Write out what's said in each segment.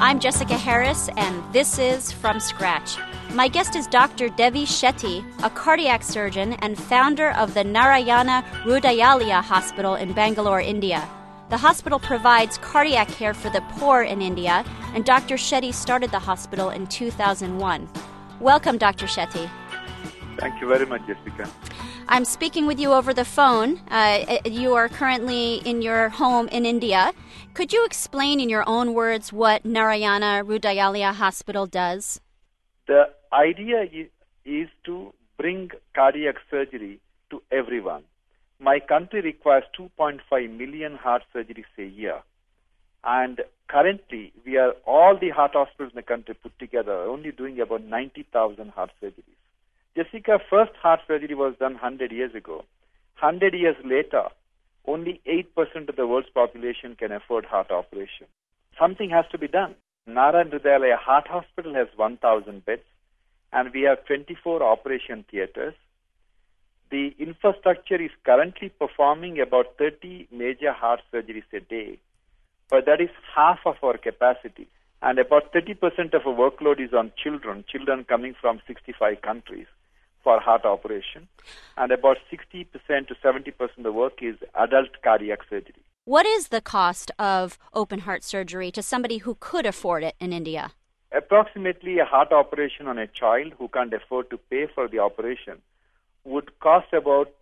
I'm Jessica Harris, and this is From Scratch. My guest is Dr. Devi Shetty, a cardiac surgeon and founder of the Narayana Hrudayalaya Hospital in Bangalore, India. The hospital provides cardiac care for the poor in India, and Dr. Shetty started the hospital in 2001. Welcome, Dr. Shetty. Thank you very much, Jessica. I'm speaking with you over the phone. You are currently in your home in India. Could you explain in your own words what Narayana Hrudayalaya Hospital does? The idea is to bring cardiac surgery to everyone. My country requires 2.5 million heart surgeries a year. And currently, all the heart hospitals in the country put together are only doing about 90,000 heart surgeries. Jessica, first heart surgery was done 100 years ago. 100 years later, only 8% of the world's population can afford heart operation. Something has to be done. Narayana Hrudayalaya Heart Hospital has 1,000 beds, and we have 24 operation theaters. The infrastructure is currently performing about 30 major heart surgeries a day, but that is half of our capacity. And about 30% of our workload is on children coming from 65 countries for heart operation. And about 60% to 70% of the work is adult cardiac surgery. What is the cost of open heart surgery to somebody who could afford it in India? Approximately a heart operation on a child who can't afford to pay for the operation would cost about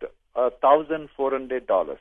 $1,400.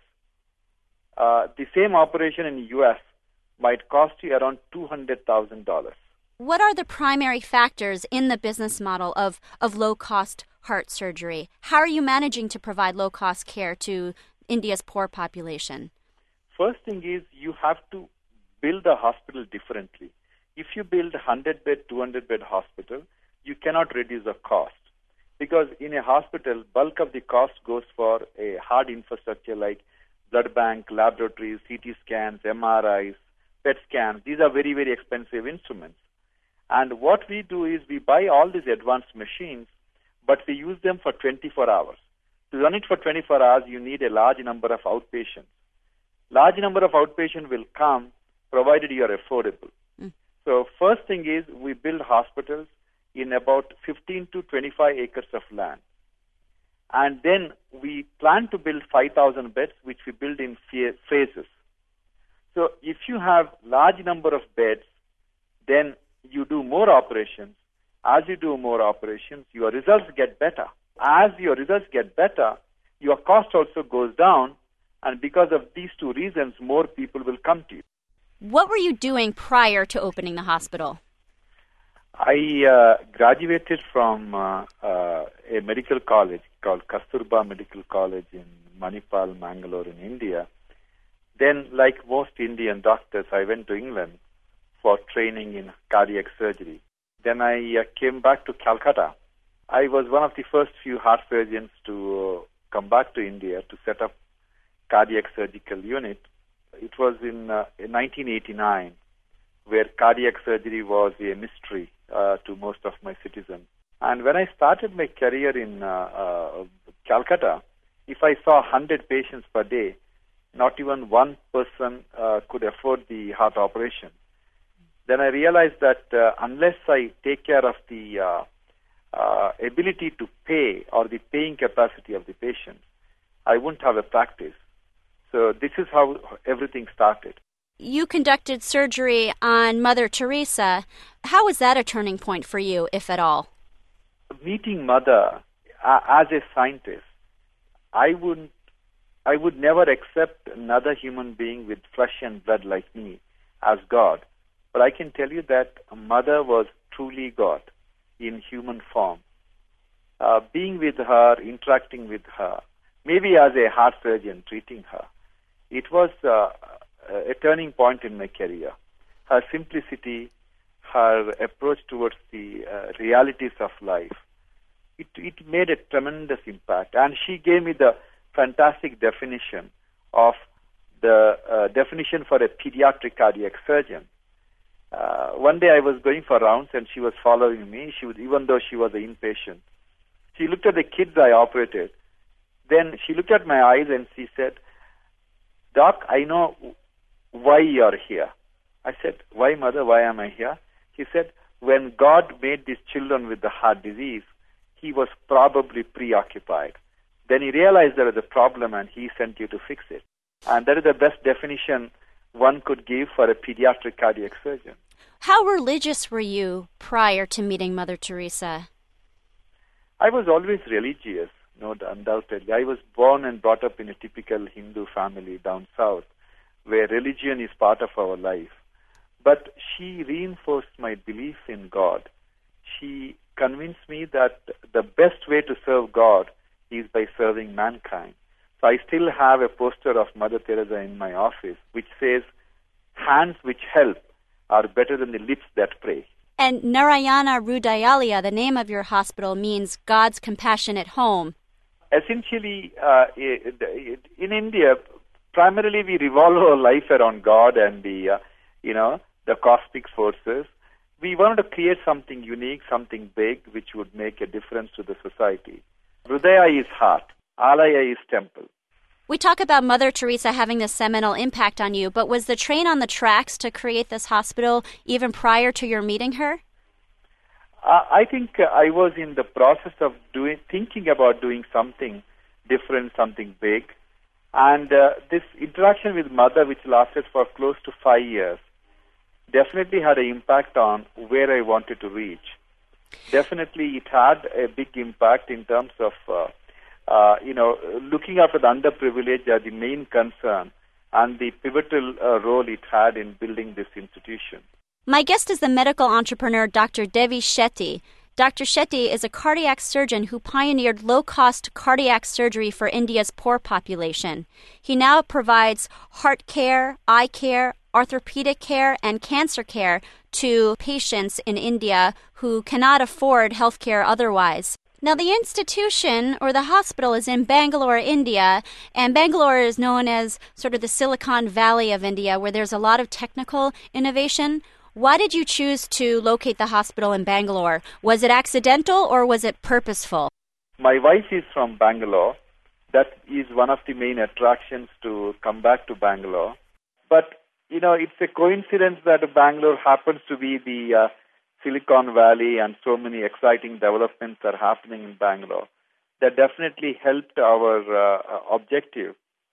The same operation in the U.S. might cost you around $200,000. What are the primary factors in the business model of low-cost heart surgery? How are you managing to provide low-cost care to India's poor population? First thing is you have to build a hospital differently. If you build a 100-bed, 200-bed hospital, you cannot reduce the cost. Because in a hospital, bulk of the cost goes for a hard infrastructure like blood bank, laboratories, CT scans, MRIs, PET scans. These are very, very expensive instruments. And what we do is we buy all these advanced machines, but we use them for 24 hours. To run it for 24 hours, you need a large number of outpatients. Large number of outpatients will come provided you are affordable. So first thing is we build hospitals in about 15 to 25 acres of land. And then we plan to build 5,000 beds, which we build in phases. So if you have large number of beds, then you do more operations. As you do more operations, your results get better. As your results get better, your cost also goes down. And because of these two reasons, more people will come to you. What were you doing prior to opening the hospital? I graduated from a medical college called Kasturba Medical College in Manipal, Mangalore in India. Then, like most Indian doctors, I went to England for training in cardiac surgery. Then I came back to Calcutta. I was one of the first few heart surgeons to come back to India to set up cardiac surgical unit. It was in 1989, where cardiac surgery was a mystery to most of my citizens. And when I started my career in Calcutta, if I saw 100 patients per day, not even one person could afford the heart operation. Then I realized that unless I take care of the ability to pay or the paying capacity of the patient, I wouldn't have a practice. So this is how everything started. You conducted surgery on Mother Teresa. How was that a turning point for you, if at all? Meeting Mother as a scientist, I would never accept another human being with flesh and blood like me as God. But I can tell you that Mother was truly God in human form. Being with her, interacting with her, maybe as a heart surgeon treating her, it was a turning point in my career. Her simplicity, her approach towards the realities of life, it made a tremendous impact. And she gave me the fantastic definition of the definition for a pediatric cardiac surgeon. One day I was going for rounds and she was following me. Even though she was an inpatient, she looked at the kids I operated. Then she looked at my eyes and she said, "Doc, I know why you're here. I said, why, mother, why am I here? He said, when God made these children with the heart disease, he was probably preoccupied. Then he realized there was a problem and he sent you to fix it. And that is the best definition one could give for a pediatric cardiac surgeon. How religious were you prior to meeting Mother Teresa? I was always religious, no, undoubtedly. I was born and brought up in a typical Hindu family down south, where religion is part of our life. But she reinforced my belief in God. She convinced me that the best way to serve God is by serving mankind. So I still have a poster of Mother Teresa in my office, which says, hands which help are better than the lips that pray. And Narayana Hrudayalaya, the name of your hospital, means God's compassionate home. Essentially, in India, primarily we revolve our life around God and the cosmic forces. We wanted to create something unique, something big, which would make a difference to the society. Hrudaya is heart. Alaya is temple. We talk about Mother Teresa having this seminal impact on you, but was the train on the tracks to create this hospital even prior to your meeting her? I think I was in the process of thinking about doing something different, something big. And this interaction with Mother, which lasted for close to 5 years, definitely had an impact on where I wanted to reach. Definitely it had a big impact in terms of looking after the underprivileged are the main concern and the pivotal role it had in building this institution. My guest is the medical entrepreneur Dr. Devi Shetty. Dr. Shetty is a cardiac surgeon who pioneered low-cost cardiac surgery for India's poor population. He now provides heart care, eye care, orthopedic care, and cancer care to patients in India who cannot afford health care otherwise. Now, the institution or the hospital is in Bangalore, India, and Bangalore is known as sort of the Silicon Valley of India, where there's a lot of technical innovation. Why did you choose to locate the hospital in Bangalore? Was it accidental or was it purposeful? My wife is from Bangalore. That is one of the main attractions to come back to Bangalore. But, it's a coincidence that Bangalore happens to be the Silicon Valley, and so many exciting developments are happening in Bangalore. That definitely helped our objective.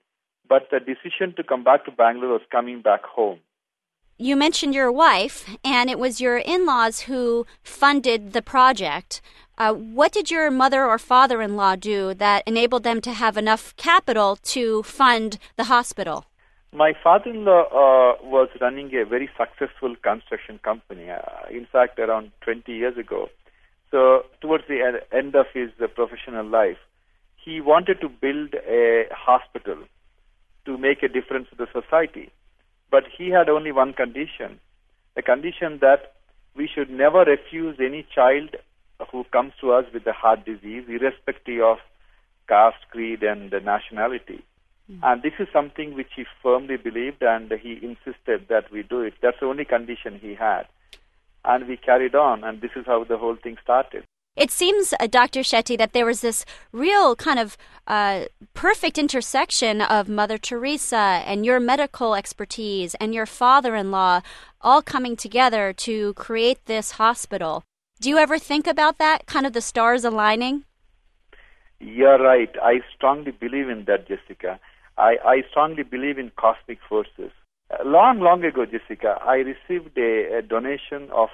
But the decision to come back to Bangalore was coming back home. You mentioned your wife, and it was your in-laws who funded the project. What did your mother or father-in-law do that enabled them to have enough capital to fund the hospital? My father-in-law was running a very successful construction company, in fact, around 20 years ago. So towards the end of his professional life, he wanted to build a hospital to make a difference to the society. But he had only one condition, the condition that we should never refuse any child who comes to us with a heart disease, irrespective of caste, creed, and nationality. And this is something which he firmly believed, and he insisted that we do it. That's the only condition he had. And we carried on, and this is how the whole thing started. It seems, Dr. Shetty, that there was this real kind of perfect intersection of Mother Teresa and your medical expertise and your father-in-law all coming together to create this hospital. Do you ever think about that, kind of the stars aligning? You're right. I strongly believe in that, Jessica. I strongly believe in cosmic forces. Long ago, Jessica, I received a donation of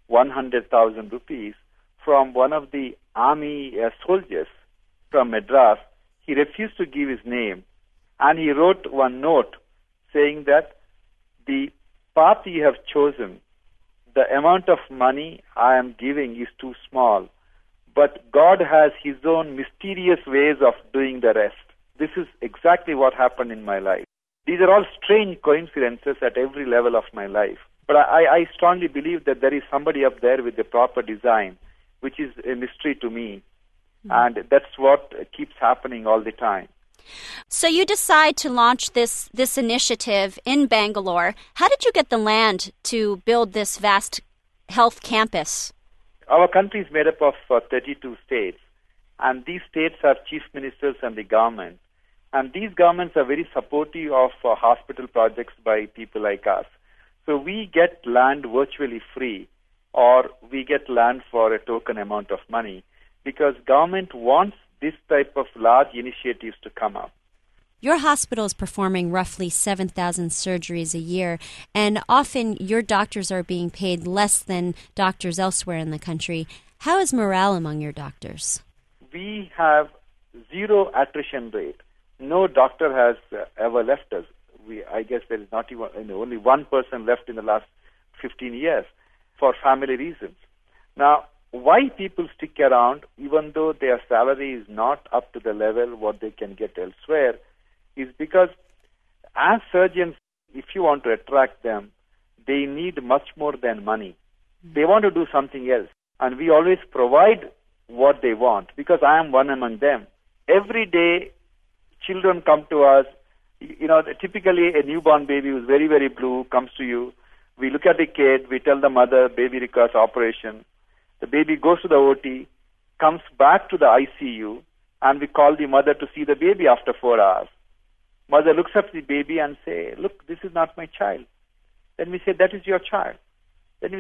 100,000 rupees from one of the army soldiers from Madras. He refused to give his name, and he wrote one note saying that the path you have chosen, the amount of money I am giving is too small, but God has His own mysterious ways of doing the rest. This is exactly what happened in my life. These are all strange coincidences at every level of my life. But I strongly believe that there is somebody up there with the proper design, which is a mystery to me. And that's what keeps happening all the time. So you decide to launch this initiative in Bangalore. How did you get the land to build this vast health campus? Our country is made up of 32 states, and these states have chief ministers and the government. And these governments are very supportive of hospital projects by people like us. So we get land virtually free, or we get land for a token amount of money, because government wants this type of large initiatives to come up. Your hospital is performing roughly 7,000 surgeries a year, and often your doctors are being paid less than doctors elsewhere in the country. How is morale among your doctors? We have zero attrition rate. No doctor has ever left us. I guess there is not even only one person left in the last 15 years for family reasons. Now, why people stick around, even though their salary is not up to the level what they can get elsewhere, is because as surgeons, if you want to attract them, they need much more than money. They want to do something else. And we always provide what they want, because I am one among them. Every day, children come to us. Typically a newborn baby who's very, very blue comes to you. We look at the kid, we tell the mother, baby requires operation. The baby goes to the OT, comes back to the ICU, and we call the mother to see the baby after 4 hours. Mother looks at the baby and say, look, this is not my child. Then we say, that is your child. Then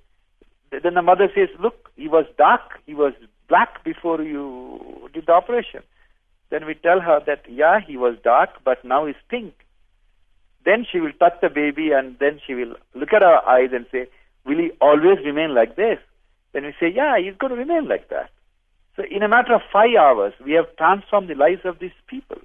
the mother says, look, he was dark, he was black before you did the operation. Then we tell her that, yeah, he was dark, but now he's pink. Then she will touch the baby, and then she will look at our eyes and say, will he always remain like this? Then we say, yeah, he's going to remain like that. So in a matter of 5 hours, we have transformed the lives of these people.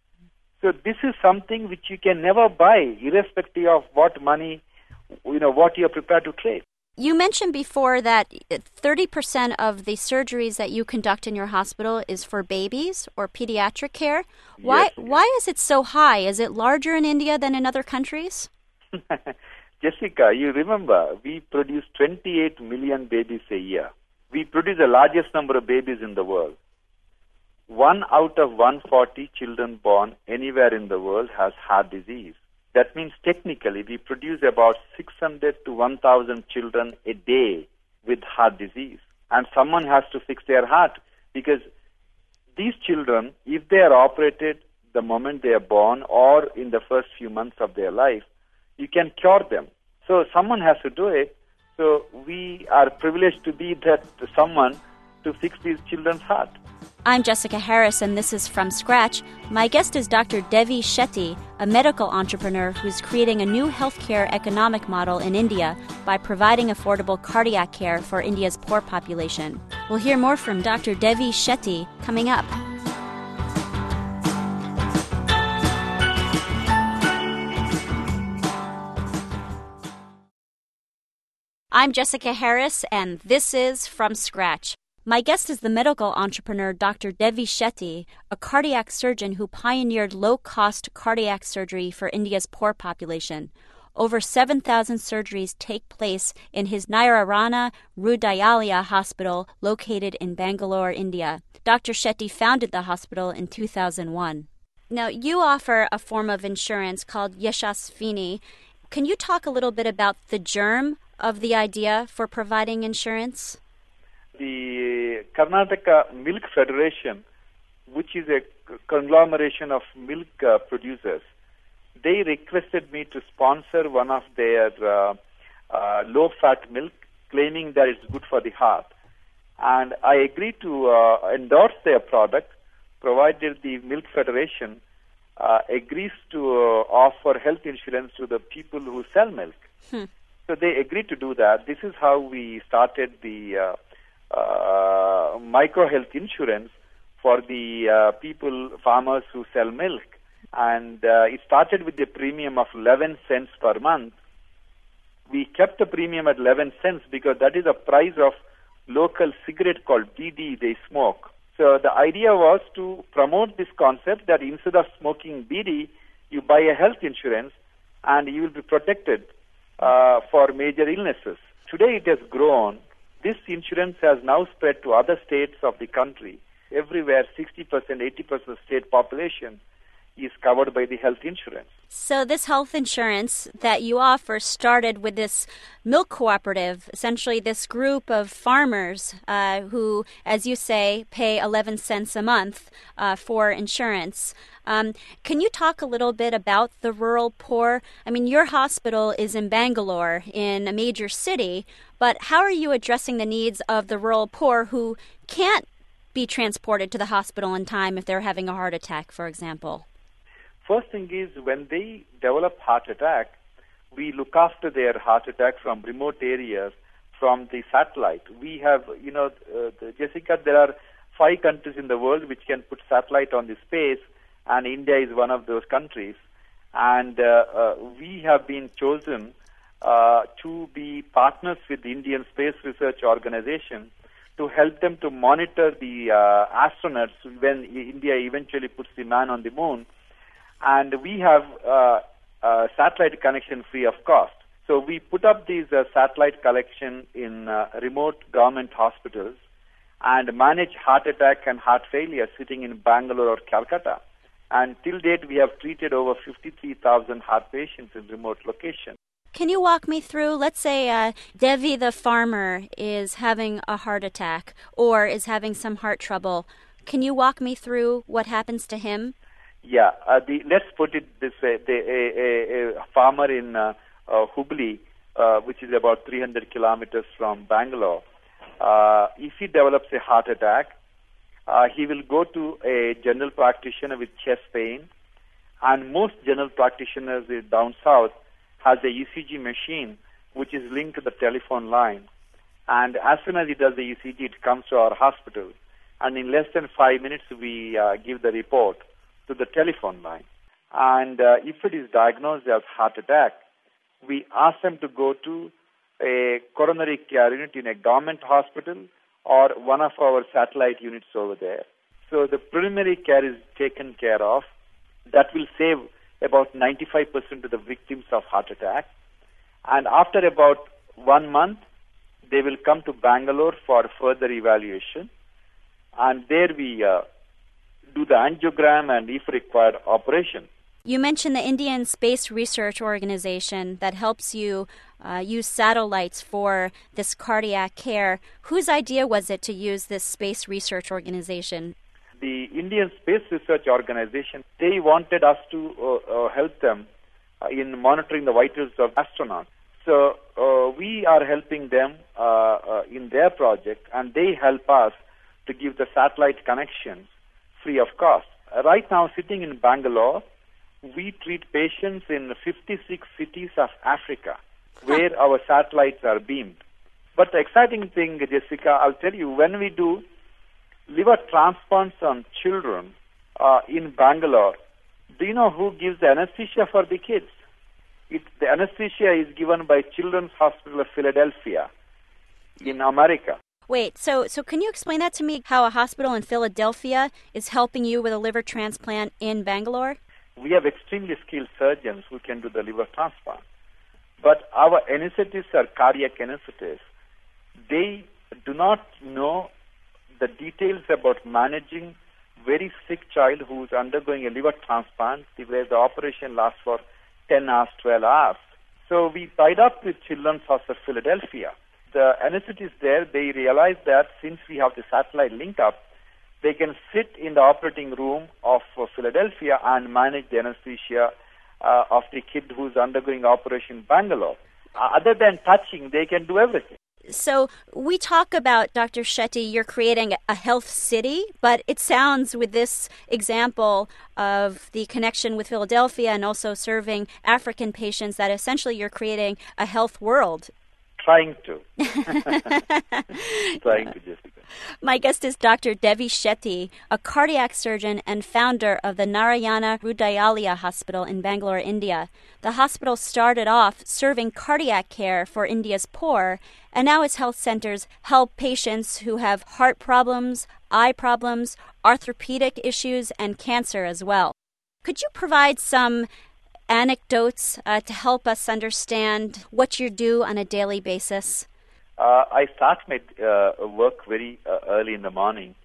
So this is something which you can never buy, irrespective of what money, what you are prepared to trade. You mentioned before that 30% of the surgeries that you conduct in your hospital is for babies or pediatric care. Why is it so high? Is it larger in India than in other countries? Jessica, you remember, we produce 28 million babies a year. We produce the largest number of babies in the world. 1 out of 140 children born anywhere in the world has heart disease. That means technically we produce about 600 to 1,000 children a day with heart disease. And someone has to fix their heart, because these children, if they are operated the moment they are born or in the first few months of their life, you can cure them. So someone has to do it. So we are privileged to be that someone to fix these children's heart. I'm Jessica Harris, and this is From Scratch. My guest is Dr. Devi Shetty, a medical entrepreneur who's creating a new healthcare economic model in India by providing affordable cardiac care for India's poor population. We'll hear more from Dr. Devi Shetty coming up. I'm Jessica Harris, and this is From Scratch. My guest is the medical entrepreneur Dr. Devi Shetty, a cardiac surgeon who pioneered low-cost cardiac surgery for India's poor population. Over 7,000 surgeries take place in his Narayana Hrudayalaya Hospital located in Bangalore, India. Dr. Shetty founded the hospital in 2001. Now, you offer a form of insurance called Yashasvini. Can you talk a little bit about the germ of the idea for providing insurance? The Karnataka Milk Federation, which is a conglomeration of milk producers, they requested me to sponsor one of their low-fat milk, claiming that it's good for the heart. And I agreed to endorse their product, provided the Milk Federation agrees to offer health insurance to the people who sell milk. So they agreed to do that. This is how we started the micro health insurance for the farmers who sell milk. And it started with a premium of 11 cents per month. We kept the premium at 11 cents because that is the price of local cigarette called BD they smoke. So the idea was to promote this concept that instead of smoking BD, you buy a health insurance and you will be protected for major illnesses. Today it has grown. This insurance has now spread to other states of the country. Everywhere, 60%, 80% state population is covered by the health insurance. So this health insurance that you offer started with this milk cooperative, essentially this group of farmers who, as you say, pay 11 cents a month for insurance. Can you talk a little bit about the rural poor? I mean, your hospital is in Bangalore, in a major city, but how are you addressing the needs of the rural poor who can't be transported to the hospital in time if they're having a heart attack, for example? First thing is, when they develop heart attack, we look after their heart attack from remote areas from the satellite. We have, Jessica, there are 5 countries in the world which can put satellite on the space, and India is one of those countries. And we have been chosen to be partners with the Indian Space Research Organization to help them to monitor the astronauts when India eventually puts the man on the moon. And we have satellite connection free of cost. So we put up these satellite collection in remote government hospitals and manage heart attack and heart failure sitting in Bangalore or Calcutta. And till date, we have treated over 53,000 heart patients in remote locations. Can you walk me through, let's say Devi the farmer is having a heart attack or is having some heart trouble. Can you walk me through what happens to him? Yeah, let's put it this way. A farmer in Hubli, which is about 300 kilometers from Bangalore, if he develops a heart attack, he will go to a general practitioner with chest pain, and most general practitioners down south has a ECG machine which is linked to the telephone line. And as soon as he does the ECG, it comes to our hospital, and in less than 5 minutes we give the report to the telephone line. And if it is diagnosed as heart attack, we ask them to go to a coronary care unit in a government hospital or one of our satellite units over there. So the preliminary care is taken care of. That will save about 95% of the victims of heart attack. And after about 1 month, they will come to Bangalore for further evaluation. And there we do the angiogram and, if required, operation. You mentioned the Indian Space Research Organization that helps you use satellites for this cardiac care. Whose idea was it to use this Space Research Organization? The Indian Space Research Organization, they wanted us to help them in monitoring the vitals of astronauts. So we are helping them in their project, and they help us to give the satellite connections free of cost. Right now, sitting in Bangalore, we treat patients in 56 cities of Africa where our satellites are beamed. But the exciting thing, Jessica, I'll tell you, when we do liver transplants on children in Bangalore, do you know who gives the anesthesia for the kids? The anesthesia is given by Children's Hospital of Philadelphia in America. Wait, so can you explain that to me, how a hospital in Philadelphia is helping you with a liver transplant in Bangalore? We have extremely skilled surgeons who can do the liver transplant. But our anesthetists are cardiac anesthetists. They do not know the details about managing very sick child who is undergoing a liver transplant, where the operation lasts for 10 hours, 12 hours. So we tied up with Children's Hospital of Philadelphia. The anesthetists there, they realized that since we have the satellite link up, they can sit in the operating room of Philadelphia and manage the anesthesia of the kid who's undergoing operation in Bangalore. Other than touching, they can do everything. So we talk about, Dr. Shetty, you're creating a health city, but it sounds with this example of the connection with Philadelphia and also serving African patients that essentially you're creating a health world. Trying to, Jessica. My guest is Dr. Devi Shetty, a cardiac surgeon and founder of the Narayana Hrudayalaya Hospital in Bangalore, India. The hospital started off serving cardiac care for India's poor, and now its health centers help patients who have heart problems, eye problems, orthopedic issues, and cancer as well. Could you provide some anecdotes to help us understand what you do on a daily basis? I start my work very early in the morning.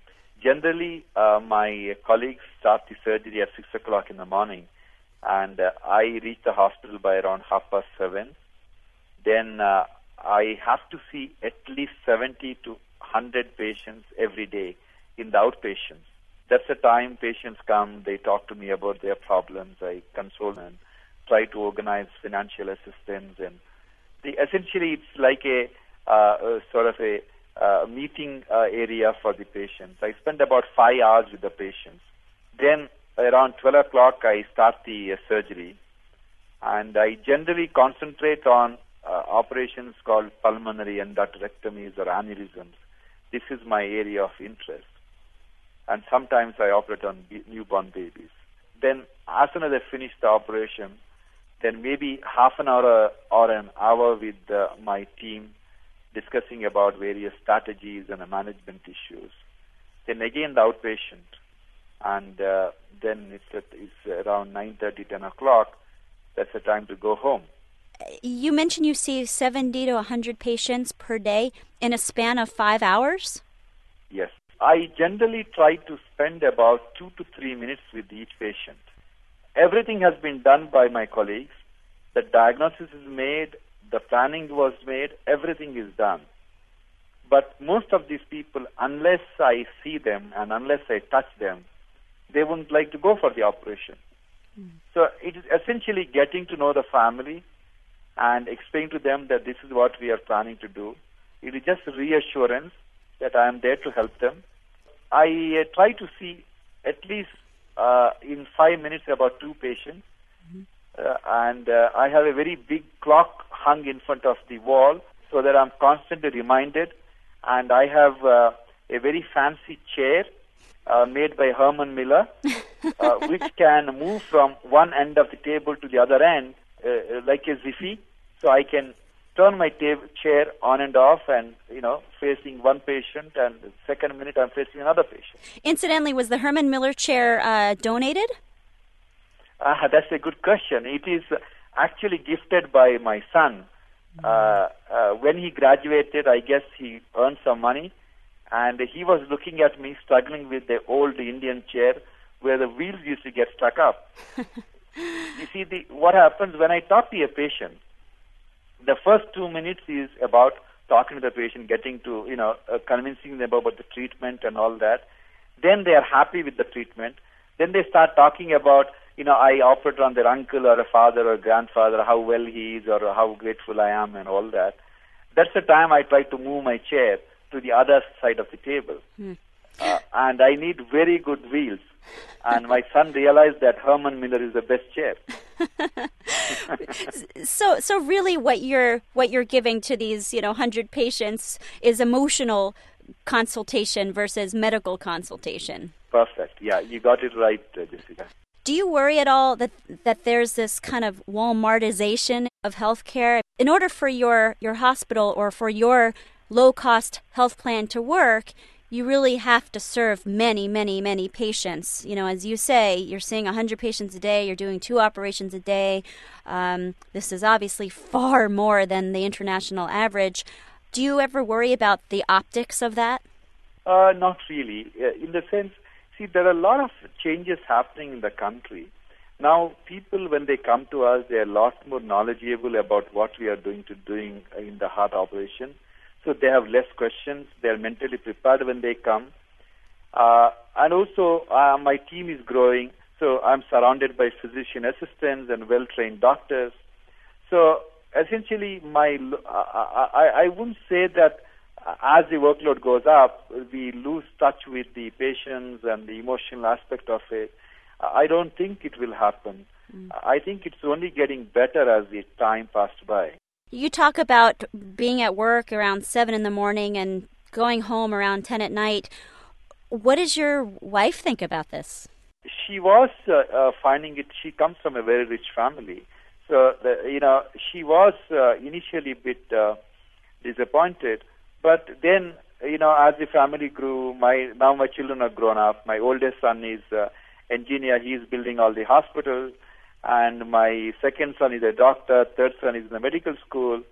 Generally, my colleagues start the surgery at 6 o'clock in the morning, and I reach the hospital by around 7:30. Then I have to see at least 70 to 100 patients every day in the outpatients. That's the time patients come, they talk to me about their problems, I console and try to organize financial assistance. And essentially it's like a sort of a meeting area for the patients. I spend about 5 hours with the patients. Then around 12 o'clock I start the surgery, and I generally concentrate on operations called pulmonary endarterectomies or aneurysms. This is my area of interest. And sometimes I operate on newborn babies. Then as soon as I finish the operation, then maybe half an hour or an hour with my team discussing about various strategies and management issues. Then again the outpatient. And then it's around 9:30, 10 o'clock. That's the time to go home. You mentioned you see 70 to 100 patients per day in a span of 5 hours? Yes. I generally try to spend about 2 to 3 minutes with each patient. Everything has been done by my colleagues. The diagnosis is made, the planning was made, everything is done. But most of these people, unless I see them and unless I touch them, they wouldn't like to go for the operation. So it is essentially getting to know the family and explain to them that this is what we are planning to do. It is just reassurance that I am there to help them. I try to see at least in 5 minutes about 2 patients. And I have a very big clock hung in front of the wall so that I'm constantly reminded. And I have a very fancy chair made by Herman Miller, which can move from one end of the table to the other end like a zippy. So I can turn my chair on and off and, facing one patient, and the second minute I'm facing another patient. Incidentally, was the Herman Miller chair donated? That's a good question. It is actually gifted by my son. When he graduated, I guess he earned some money, and he was looking at me struggling with the old Indian chair where the wheels used to get stuck up. You see, what happens when I talk to a patient, the first 2 minutes is about talking to the patient, getting to, convincing them about the treatment and all that. Then they are happy with the treatment. Then they start talking about, I operated on their uncle or a father or grandfather, how well he is or how grateful I am and all that. That's the time I try to move my chair to the other side of the table. And I need very good wheels. And my son realized that Herman Miller is the best chair. So really what you're giving to these 100 patients is emotional consultation versus medical consultation. Perfect. Yeah, you got it right, Jessica. Do you worry at all that there's this kind of Walmartization of healthcare? In order for your hospital or for your low-cost health plan to work, you really have to serve many, many, many patients. As you say, you're seeing 100 patients a day, you're doing 2 operations a day. This is obviously far more than the international average. Do you ever worry about the optics of that? Not really. In the sense, there are a lot of changes happening in the country. Now, people, when they come to us, they are a lot more knowledgeable about what we are doing in the heart operation. So they have less questions. They are mentally prepared when they come. And also, my team is growing. So I'm surrounded by physician assistants and well-trained doctors. So essentially, I wouldn't say that as the workload goes up, we lose touch with the patients and the emotional aspect of it. I don't think it will happen. I think it's only getting better as the time passed by. You talk about being at work around 7 in the morning and going home around 10 at night. What does your wife think about this? She was finding it. She comes from a very rich family. So, she was initially a bit disappointed. But then, as the family grew, now my children are grown up. My oldest son is engineer. He is building all the hospitals. And my second son is a doctor. Third son is in the medical school.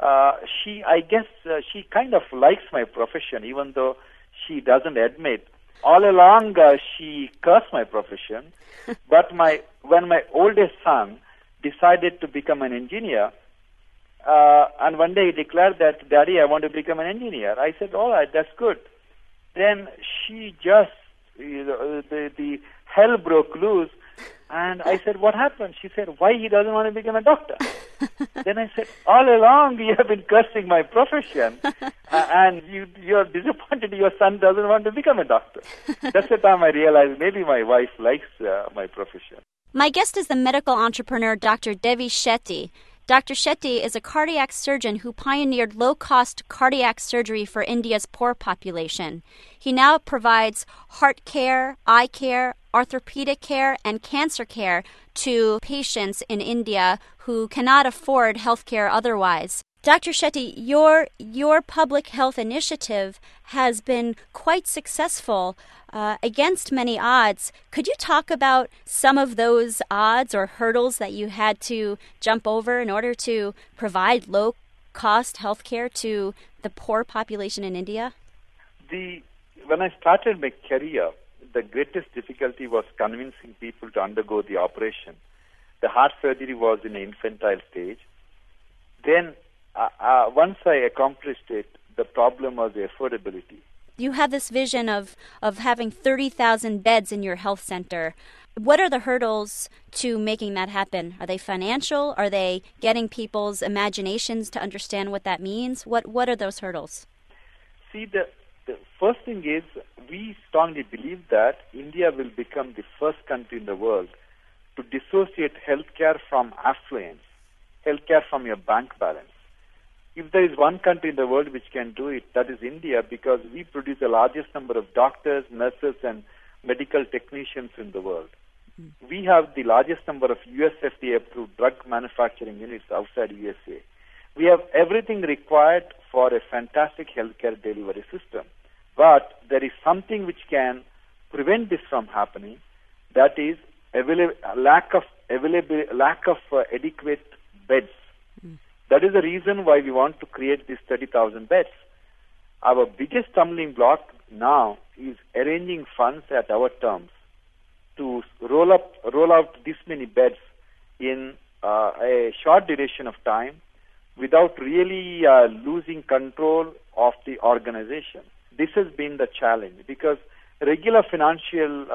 I guess she kind of likes my profession, even though she doesn't admit. All along, she cursed my profession. But when my oldest son decided to become an engineer, and one day he declared that, "Daddy, I want to become an engineer." I said, "All right, that's good." Then she just, the hell broke loose. And I said, "What happened?" She said, "Why he doesn't want to become a doctor?" Then I said, "All along you have been cursing my profession, and you're disappointed your son doesn't want to become a doctor." That's the time I realized maybe my wife likes my profession. My guest is the medical entrepreneur Dr. Devi Shetty. Dr. Shetty is a cardiac surgeon who pioneered low-cost cardiac surgery for India's poor population. He now provides heart care, eye care, orthopedic care, and cancer care to patients in India who cannot afford health care otherwise. Dr. Shetty, your public health initiative has been quite successful against many odds. Could you talk about some of those odds or hurdles that you had to jump over in order to provide low-cost health care to the poor population in India? When I started my career, the greatest difficulty was convincing people to undergo the operation. The heart surgery was in an infantile stage. Then, once I accomplished it, the problem was the affordability. You have this vision of having 30,000 beds in your health center. What are the hurdles to making that happen? Are they financial? Are they getting people's imaginations to understand what that means? What are those hurdles? See, the first thing is we strongly believe that India will become the first country in the world to dissociate healthcare from affluence, healthcare from your bank balance. If there is one country in the world which can do it, that is India, because we produce the largest number of doctors, nurses, and medical technicians in the world. Mm-hmm. We have the largest number of US FDA-approved drug manufacturing units outside USA. We have everything required for a fantastic healthcare delivery system. But there is something which can prevent this from happening, that is lack of adequate beds. That is the reason why we want to create these 30,000 beds. Our biggest stumbling block now is arranging funds at our terms to roll out this many beds in a short duration of time without really losing control of the organization. This has been the challenge because regular financial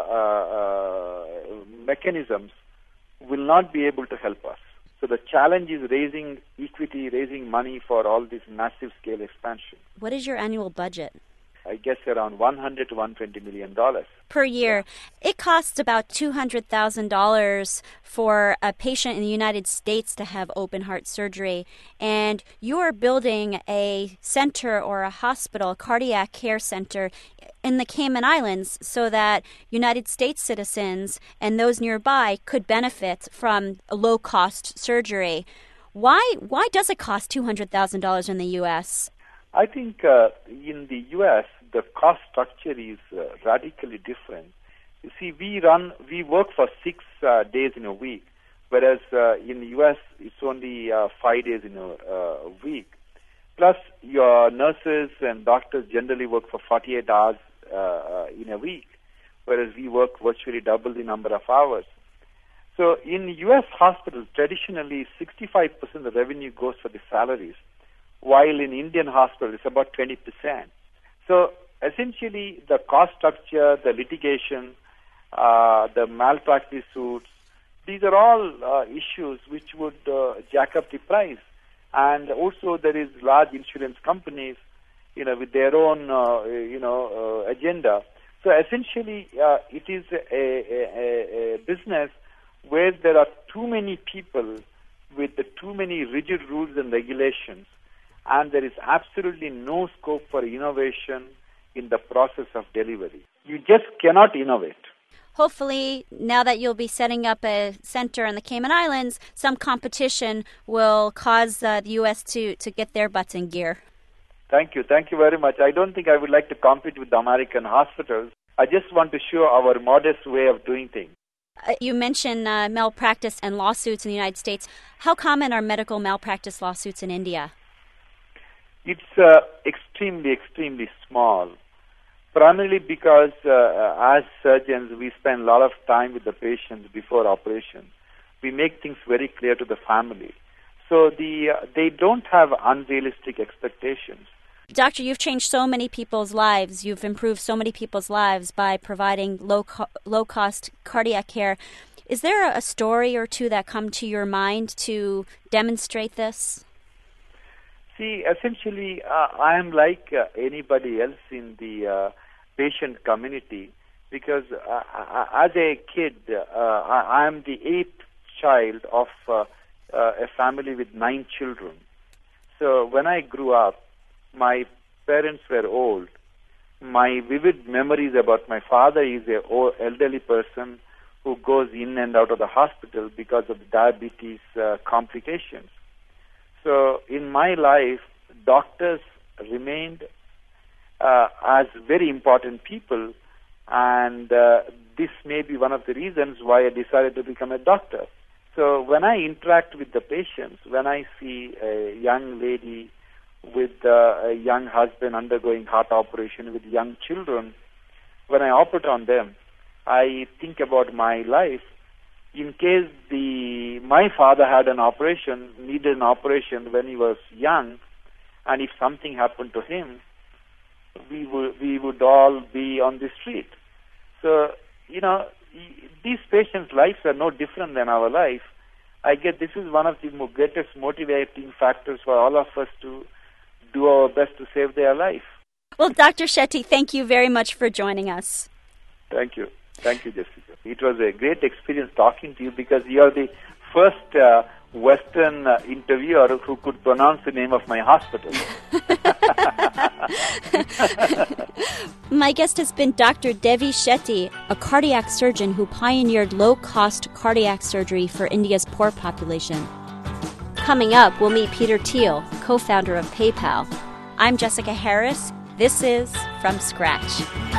mechanisms will not be able to help us. So the challenge is raising equity, raising money for all this massive scale expansion. What is your annual budget? I guess around $100 to $120 million. Per year. Yeah. It costs about $200,000 for a patient in the United States to have open heart surgery. And you are building a center or a hospital, a cardiac care center in the Cayman Islands so that United States citizens and those nearby could benefit from a low-cost surgery. Why does it cost $200,000 in the U.S.? I think in the U.S., the cost structure is radically different. You see, we work for 6 days in a week, whereas in the U.S., it's only 5 days in a week. Plus, your nurses and doctors generally work for 48 hours in a week, whereas we work virtually double the number of hours. So in U.S. hospitals, traditionally, 65% of the revenue goes for the salaries, while in Indian hospitals, it's about 20%. So essentially, the cost structure, the litigation, the malpractice suits, these are all issues which would jack up the price. And also, there is large insurance companies, with their own, agenda. So essentially, it is a business where there are too many people with too many rigid rules and regulations, and there is absolutely no scope for innovation in the process of delivery. You just cannot innovate. Hopefully, now that you'll be setting up a center in the Cayman Islands, some competition will cause the U.S. to get their butts in gear. Thank you. Thank you very much. I don't think I would like to compete with the American hospitals. I just want to show our modest way of doing things. You mentioned malpractice and lawsuits in the United States. How common are medical malpractice lawsuits in India? It's extremely, extremely small. Primarily because as surgeons, we spend a lot of time with the patients before operation. We make things very clear to the family. So they don't have unrealistic expectations. Doctor, you've changed so many people's lives. You've improved so many people's lives by providing low-cost cardiac care. Is there a story or two that come to your mind to demonstrate this? See, essentially, I am like anybody else in the patient community because as a kid, I am the 8th child of a family with 9 children. So when I grew up, my parents were old. My vivid memories about my father is an elderly person who goes in and out of the hospital because of diabetes complications. So in my life, doctors remained as very important people, and this may be one of the reasons why I decided to become a doctor. So when I interact with the patients, when I see a young lady with a young husband undergoing heart operation with young children, when I operate on them, I think about my life. In case my father had needed an operation when he was young, and if something happened to him, we would all be on the street. So, these patients' lives are no different than our life. I guess this is one of the greatest motivating factors for all of us to do our best to save their life. Well, Dr. Shetty, thank you very much for joining us. Thank you. Thank you, Jessica. It was a great experience talking to you because you are the first Western interviewer who could pronounce the name of my hospital. My guest has been Dr. Devi Shetty, a cardiac surgeon who pioneered low-cost cardiac surgery for India's poor population. Coming up, we'll meet Peter Thiel, co-founder of PayPal. I'm Jessica Harris. This is From Scratch.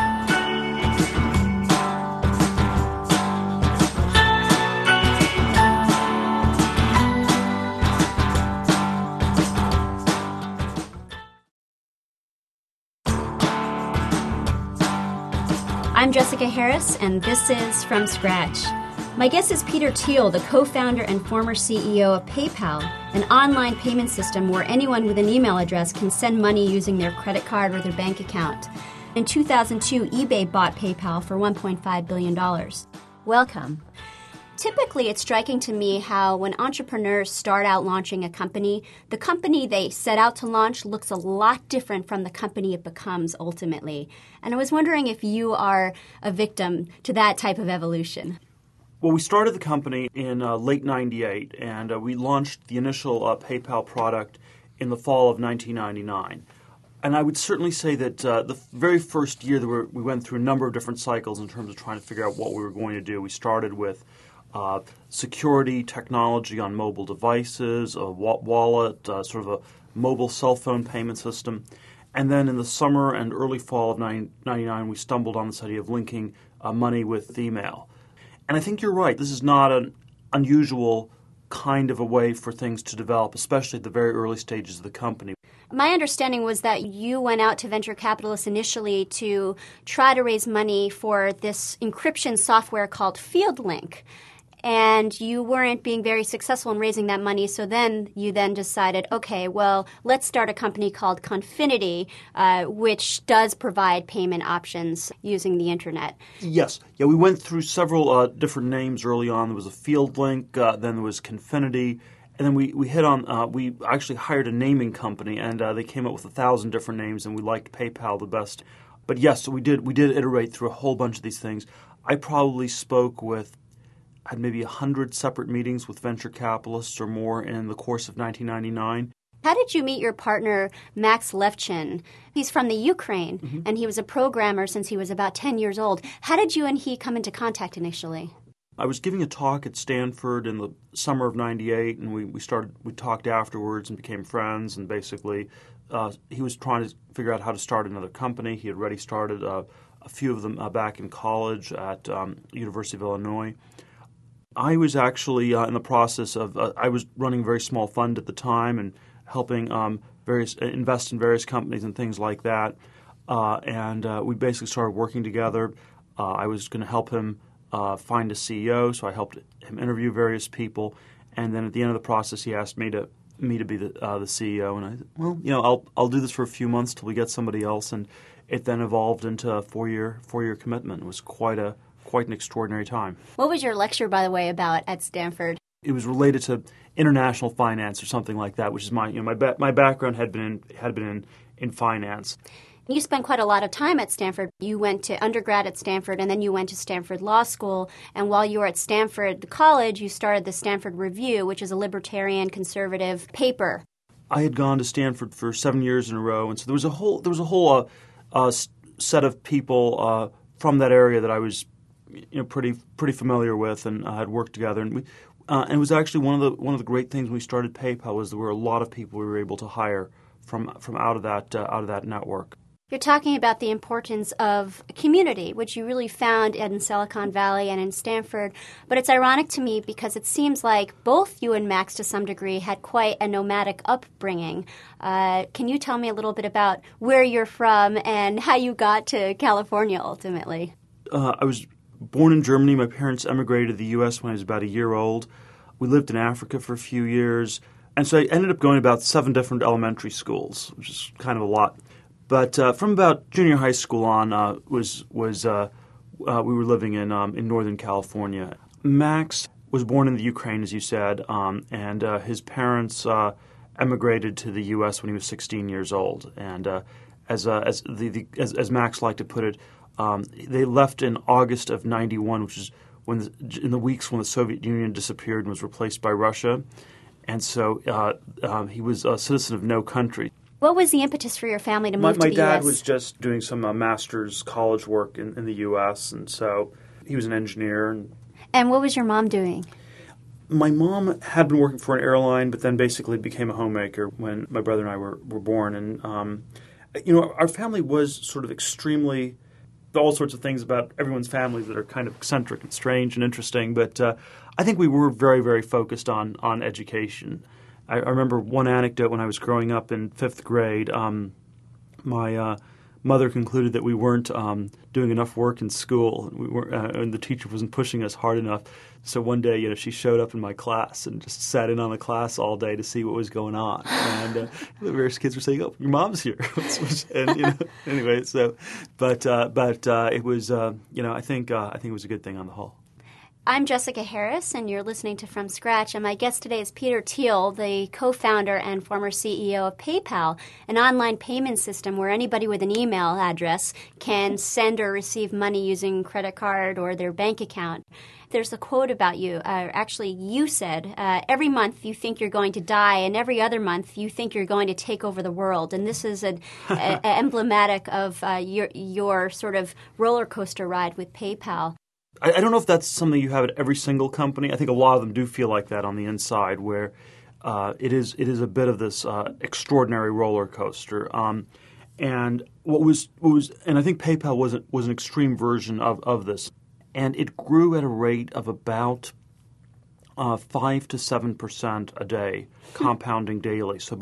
I'm Jessica Harris, and this is From Scratch. My guest is Peter Thiel, the co-founder and former CEO of PayPal, an online payment system where anyone with an email address can send money using their credit card or their bank account. In 2002, eBay bought PayPal for $1.5 billion. Welcome. Typically, it's striking to me how when entrepreneurs start out launching a company, the company they set out to launch looks a lot different from the company it becomes ultimately. And I was wondering if you are a victim to that type of evolution. Well, we started the company in late 98, and we launched the initial PayPal product in the fall of 1999. And I would certainly say that the very first year that we went through a number of different cycles in terms of trying to figure out what we were going to do. We started with security technology on mobile devices, a wallet, sort of a mobile cell phone payment system. And then in the summer and early fall of 1999, we stumbled on this idea of linking money with email. And I think you're right. This is not an unusual kind of a way for things to develop, especially at the very early stages of the company. My understanding was that you went out to venture capitalists initially to try to raise money for this encryption software called FieldLink. And you weren't being very successful in raising that money, so then you decided, okay, well, let's start a company called Confinity, which does provide payment options using the Internet. Yes. Yeah, we went through several different names early on. There was a FieldLink, then there was Confinity, and then we hit on, we actually hired a naming company, and they came up with 1,000 different names, and we liked PayPal the best. But yes, so we did iterate through a whole bunch of these things. I probably had maybe 100 separate meetings with venture capitalists or more in the course of 1999. How did you meet your partner, Max Levchin? He's from the Ukraine, and he was a programmer since he was about 10 years old. How did you and he come into contact initially? I was giving a talk at Stanford in the summer of 98, and we talked afterwards and became friends, and basically he was trying to figure out how to start another company. He had already started a few of them back in college at University of Illinois. I was actually in the process of I was running a very small fund at the time and helping invest in various companies and things like that. and we basically started working together. I was going to help him find a CEO, so I helped him interview various people, and then at the end of the process, he asked me to be the CEO, and I said, well, I'll do this for a few months till we get somebody else, and it then evolved into a four-year commitment. It was quite an extraordinary time. What was your lecture, by the way, about at Stanford? It was related to international finance or something like that, which is my background had been in finance. You spent quite a lot of time at Stanford. You went to undergrad at Stanford, and then you went to Stanford Law School. And while you were at Stanford College, you started the Stanford Review, which is a libertarian conservative paper. I had gone to Stanford for 7 years in a row, and so there was a whole set of people from that area that I was pretty familiar with, and had worked together. And it was actually one of the great things when we started PayPal was there were a lot of people we were able to hire from out of that network. You're talking about the importance of community, which you really found in Silicon Valley and in Stanford. But it's ironic to me because it seems like both you and Max, to some degree, had quite a nomadic upbringing. Can you tell me a little bit about where you're from and how you got to California ultimately? I was born in Germany. My parents emigrated to the U.S. when I was about a year old. We lived in Africa for a few years. And so I ended up going to about 7 different elementary schools, which is kind of a lot. But from about junior high school on, we were living in Northern California. Max was born in the Ukraine, as you said, and his parents emigrated to the U.S. when he was 16 years old. And as Max liked to put it, they left in August of '91, which is in the weeks when the Soviet Union disappeared and was replaced by Russia. And so he was a citizen of no country. What was the impetus for your family to move to the U.S.? My dad was just doing some master's college work in the U.S., and so he was an engineer. And what was your mom doing? My mom had been working for an airline, but then basically became a homemaker when my brother and I were born. And, our family was sort of extremely, all sorts of things about everyone's family that are kind of eccentric and strange and interesting, but I think we were very, very focused on education. I remember one anecdote when I was growing up in 5th grade. My mother concluded that we weren't doing enough work in school, and the teacher wasn't pushing us hard enough. So one day, she showed up in my class and just sat in on the class all day to see what was going on. And the various kids were saying, "Oh, your mom's here." And anyway, so, but it was, I think it was a good thing on the whole. I'm Jessica Harris, and you're listening to From Scratch, and my guest today is Peter Thiel, the co-founder and former CEO of PayPal, an online payment system where anybody with an email address can send or receive money using credit card or their bank account. There's a quote about you. Actually, you said, every month you think you're going to die, and every other month you think you're going to take over the world. And this is emblematic of your sort of roller coaster ride with PayPal. I don't know if that's something you have at every single company. I think a lot of them do feel like that on the inside, where it is a bit of this extraordinary roller coaster. And and I think PayPal was an extreme version of this, and it grew at a rate of about 5 to 7% a day, compounding daily. So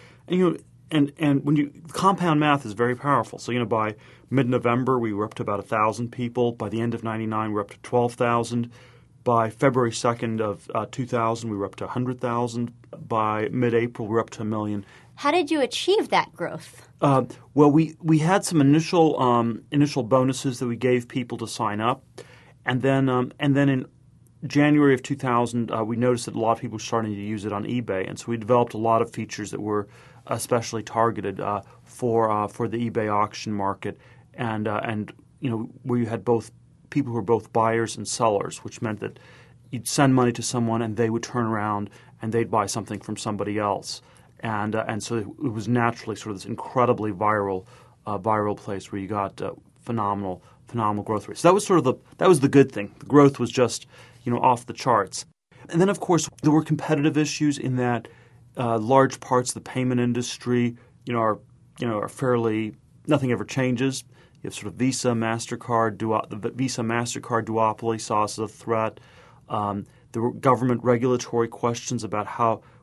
And when compound math is very powerful. So, by mid-November, we were up to about 1,000 people. By the end of '99, we were up to 12,000. By February 2nd of 2000, we were up to 100,000. By mid-April, we were up to 1 million. How did you achieve that growth? Well, we had some initial bonuses that we gave people to sign up, and then in January of 2000, we noticed that a lot of people were starting to use it on eBay, and so we developed a lot of features that were especially targeted for the eBay auction market, and where you had both people who were both buyers and sellers, which meant that you'd send money to someone and they would turn around and they'd buy something from somebody else, and so it was naturally sort of this incredibly viral place where you got phenomenal growth rates. So that was the good thing. The growth was just off the charts, and then of course there were competitive issues in that. Large parts of the payment industry, are fairly, nothing ever changes. You have sort of Visa, MasterCard, the Visa MasterCard duopoly saw us as a threat. There were government regulatory questions about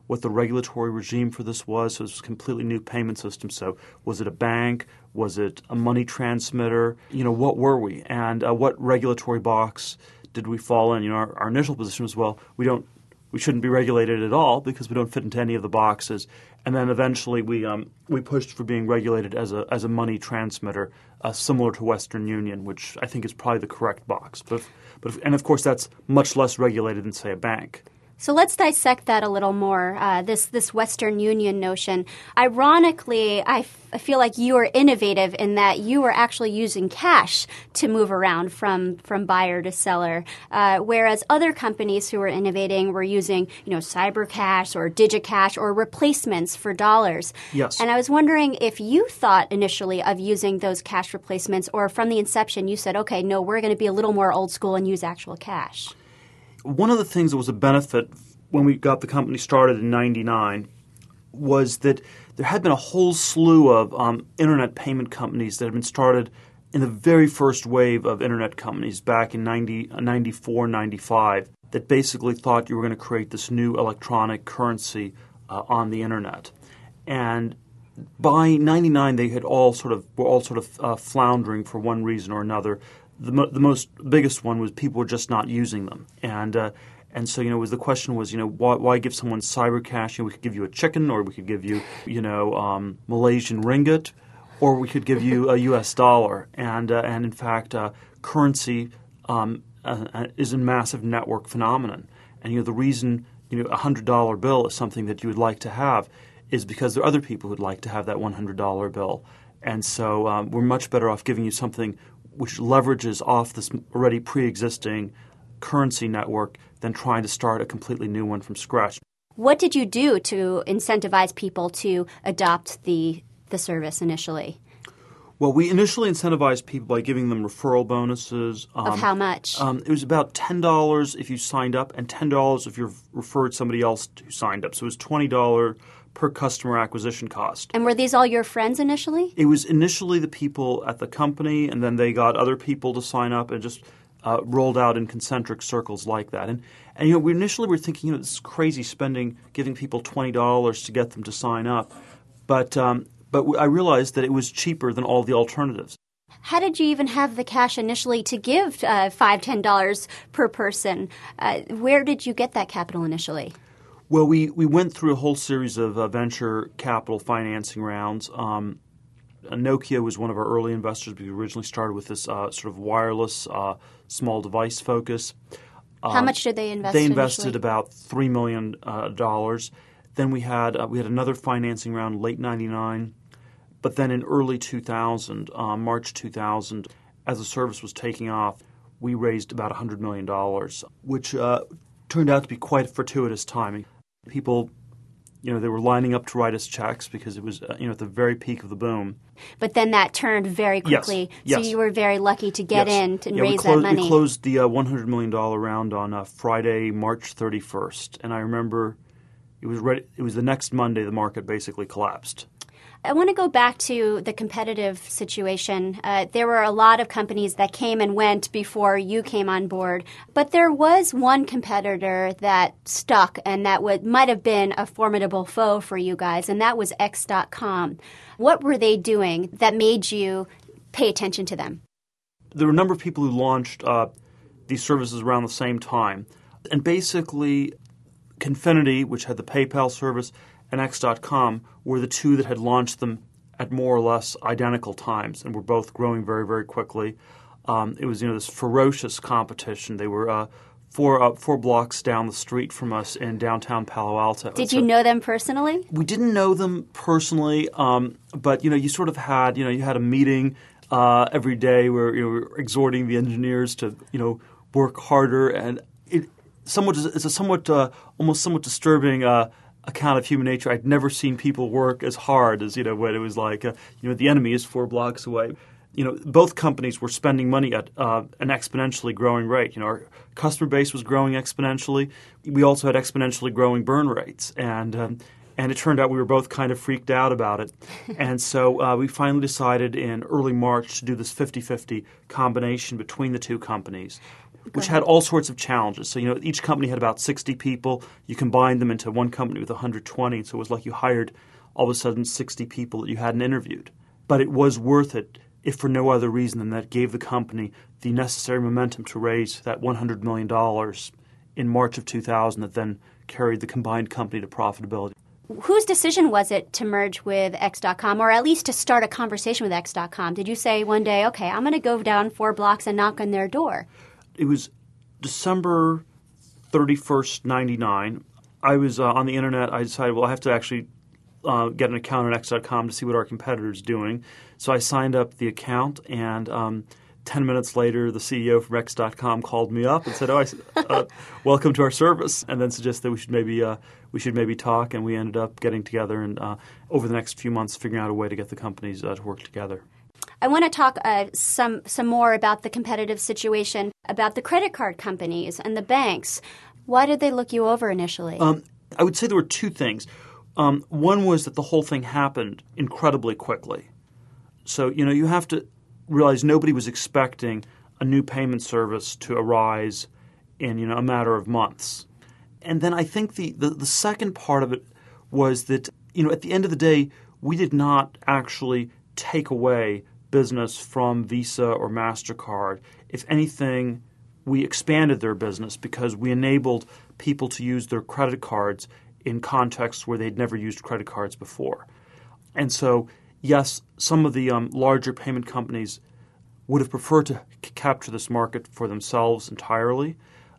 what the regulatory regime for this was. So it was a completely new payment system. So was it a bank? Was it a money transmitter? What were we? And what regulatory box did we fall in? Our initial position was, well, we shouldn't be regulated at all because we don't fit into any of the boxes. And then eventually we pushed for being regulated as a money transmitter, similar to Western Union, which I think is probably the correct box. And of course that's much less regulated than, say, a bank. So let's dissect that a little more, this Western Union notion. Ironically, I feel like you are innovative in that you are actually using cash to move around from buyer to seller, whereas other companies who are innovating were using, cyber cash or digicash or replacements for dollars. Yes. And I was wondering if you thought initially of using those cash replacements, or from the inception you said, okay, no, we're going to be a little more old school and use actual cash. One of the things that was a benefit when we got the company started in 1999 was that there had been a whole slew of Internet payment companies that had been started in the very first wave of Internet companies back in 94, 95 that basically thought you were going to create this new electronic currency on the Internet. And by 99, they had were all sort of floundering for one reason or another. The biggest one was people were just not using them, and so the question was why give someone cyber cash? We could give you a chicken, or we could give you Malaysian ringgit, or we could give you a U.S. dollar, and in fact currency is a massive network phenomenon, and the reason $100 bill is something that you would like to have is because there are other people who'd like to have that $100 bill, and so we're much better off giving you something which leverages off this already pre-existing currency network than trying to start a completely new one from scratch. What did you do to incentivize people to adopt the service initially? Well, we initially incentivized people by giving them referral bonuses. Of how much? It was about $10 if you signed up and $10 if you referred somebody else who signed up. So it was $20 per customer acquisition cost. And were these all your friends initially? It was initially the people at the company, and then they got other people to sign up and just rolled out in concentric circles like that. And we initially were thinking, this is crazy giving people $20 to get them to sign up. But I realized that it was cheaper than all the alternatives. How did you even have the cash initially to give $5, $10 per person? Where did you get that capital initially? Well, we went through a whole series of venture capital financing rounds. Nokia was one of our early investors. We originally started with this sort of wireless small device focus. How much did they invest? They invested initially? about $3 million. Then we had another financing round late '99, but then in early 2000, March 2000, as the service was taking off, we raised about $100 million, which turned out to be quite fortuitous timing. People, they were lining up to write us checks because it was, at the very peak of the boom. But then that turned very quickly. Yes. So you were very lucky to get in and raise that money. We closed the $100 million round on Friday, March 31st. And I remember it was the next Monday the market basically collapsed. I want to go back to the competitive situation. There were a lot of companies that came and went before you came on board, but there was one competitor that stuck and that might have been a formidable foe for you guys, and that was X.com. What were they doing that made you pay attention to them? There were a number of people who launched these services around the same time, and basically Confinity, which had the PayPal service, and X.com were the two that had launched them at more or less identical times, and were both growing very, very quickly. It was this ferocious competition. They were four blocks down the street from us in downtown Palo Alto. Did you know them personally? We didn't know them personally, but you sort of had you had a meeting every day where we were exhorting the engineers to work harder, and it's almost somewhat disturbing. Account of human nature. I'd never seen people work as hard as when it was like the enemy is 4 blocks away. Both companies were spending money at an exponentially growing rate. Our customer base was growing exponentially. We also had exponentially growing burn rates, and it turned out we were both kind of freaked out about it. And so we finally decided in early March to do this 50-50 combination between the two companies. which had all sorts of challenges. So, each company had about 60 people. You combined them into one company with 120, so it was like you hired all of a sudden 60 people that you hadn't interviewed. But it was worth it, if for no other reason than that gave the company the necessary momentum to raise that $100 million in March of 2000 that then carried the combined company to profitability. Whose decision was it to merge with X.com, or at least to start a conversation with X.com? Did you say one day, okay, I'm going to go down 4 blocks and knock on their door? It was December 31st, 99. I was on the internet. I decided, well, I have to actually get an account on X.com to see what our competitor's doing. So I signed up the account, and 10 minutes later, the CEO from X.com called me up and said, welcome to our service, and then suggested that we should maybe talk, and we ended up getting together and over the next few months figuring out a way to get the companies to work together. I want to talk some more about the competitive situation, about the credit card companies and the banks. Why did they look you over initially? I would say there were two things. One was that the whole thing happened incredibly quickly. So, you have to realize nobody was expecting a new payment service to arise in, a matter of months. And then I think the second part of it was that, at the end of the day, we did not actually take away business from Visa or MasterCard. If anything, we expanded their business because we enabled people to use their credit cards in contexts where they'd never used credit cards before. And so, yes, some of the larger payment companies would have preferred to capture this market for themselves entirely,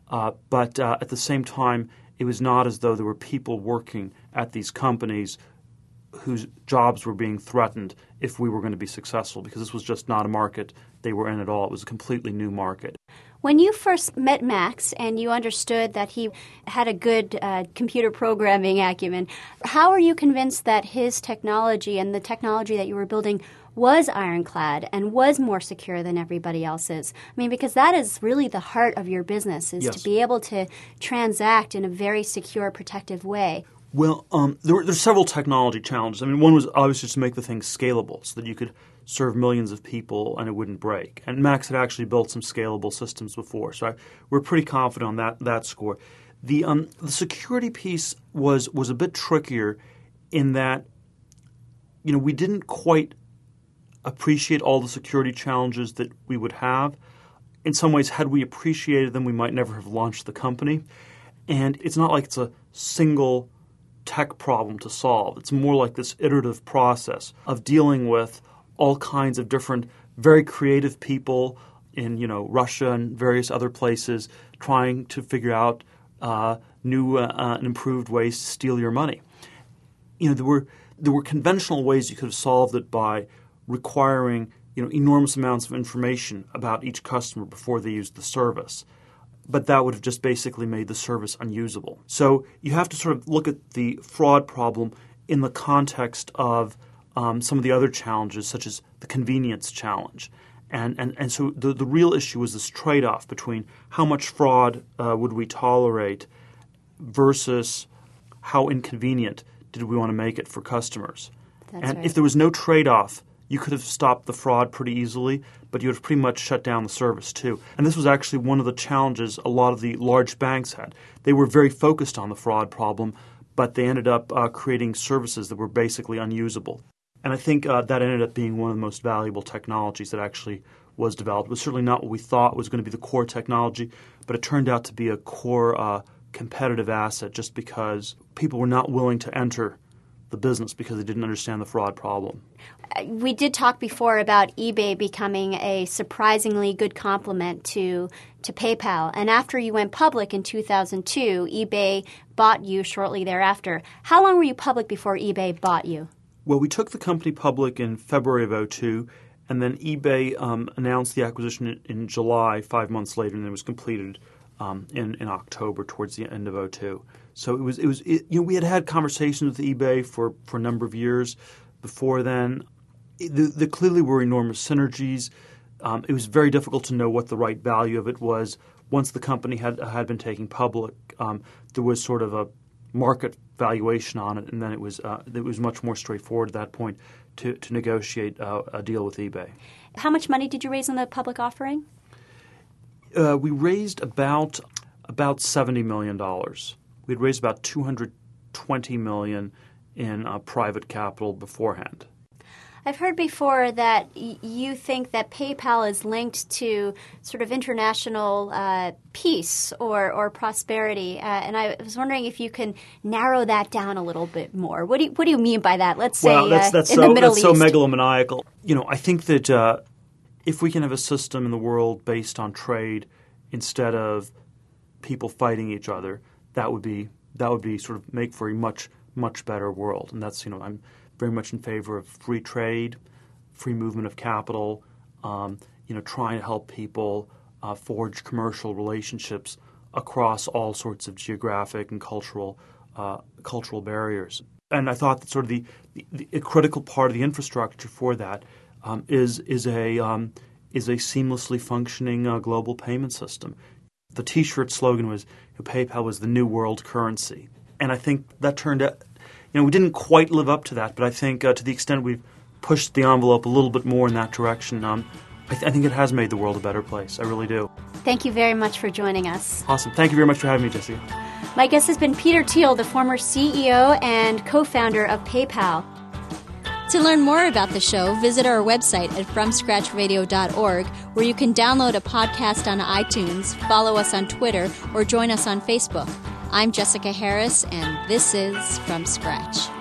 but at the same time, it was not as though there were people working at these companies whose jobs were being threatened if we were going to be successful, because this was just not a market they were in at all. It was a completely new market. When you first met Max and you understood that he had a good computer programming acumen, how were you convinced that his technology and the technology that you were building was ironclad and was more secure than everybody else's? I mean, because that is really the heart of your business, is to be able to transact in a very secure, protective way. Well, there were several technology challenges. I mean, one was obviously to make the thing scalable so that you could serve millions of people and it wouldn't break. And Max had actually built some scalable systems before, so we're pretty confident on that score. The security piece was a bit trickier in that, we didn't quite appreciate all the security challenges that we would have. In some ways, had we appreciated them, we might never have launched the company. And it's not like it's a single tech problem to solve. It's more like this iterative process of dealing with all kinds of different, very creative people in, Russia and various other places trying to figure out new and improved ways to steal your money. There were conventional ways you could have solved it by requiring, enormous amounts of information about each customer before they used the service. But that would have just basically made the service unusable. So you have to sort of look at the fraud problem in the context of some of the other challenges, such as the convenience challenge. And so the real issue was this trade-off between how much fraud would we tolerate versus how inconvenient did we want to make it for customers. That's right. If there was no trade-off, you could have stopped the fraud pretty easily, but you would have pretty much shut down the service too. And this was actually one of the challenges a lot of the large banks had. They were very focused on the fraud problem, but they ended up creating services that were basically unusable. And I think that ended up being one of the most valuable technologies that actually was developed. It was certainly not what we thought was going to be the core technology, but it turned out to be a core competitive asset just because people were not willing to enter the business because they didn't understand the fraud problem. We did talk before about eBay becoming a surprisingly good complement to PayPal. And after you went public in 2002, eBay bought you shortly thereafter. How long were you public before eBay bought you? Well, we took the company public in February of 2002, and then eBay announced the acquisition in July, 5 months later, and it was completed in October towards the end of 2002. So it was we had conversations with eBay for a number of years before then. There clearly were enormous synergies. It was very difficult to know what the right value of it was. Once the company had been taken public, there was sort of a market valuation on it, and then it was much more straightforward at that point to negotiate a deal with eBay. How much money did you raise in the public offering? We raised about $70 million. We'd raised about $220 million in private capital beforehand. I've heard before that you think that PayPal is linked to sort of international peace or prosperity, and I was wondering if you can narrow that down a little bit more. What do you mean by that? Let's say that's in the Middle East. That's so megalomaniacal. I think that if we can have a system in the world based on trade instead of people fighting each other, that would be sort of make for a much better world. And that's I'm very much in favor of free trade, free movement of capital, trying to help people forge commercial relationships across all sorts of geographic and cultural barriers. And I thought that sort of a critical part of the infrastructure for that is a seamlessly functioning global payment system. The T-shirt slogan was PayPal was the new world currency, and I think that turned out. We didn't quite live up to that, but I think to the extent we've pushed the envelope a little bit more in that direction, I think it has made the world a better place. I really do. Thank you very much for joining us. Awesome. Thank you very much for having me, Jessica. My guest has been Peter Thiel, the former CEO and co-founder of PayPal. To learn more about the show, visit our website at FromScratchRadio.org, where you can download a podcast on iTunes, follow us on Twitter, or join us on Facebook. I'm Jessica Harris, and this is From Scratch.